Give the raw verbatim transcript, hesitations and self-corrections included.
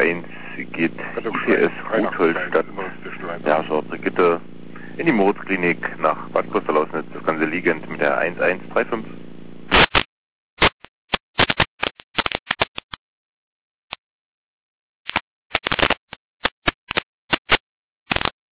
eins geht I P S Rotholstadt, ja, so Brigitte, in die Moritzklinik nach Bad Kostel-Lausnitz, das Ganze liegend mit der eins eins drei fünf.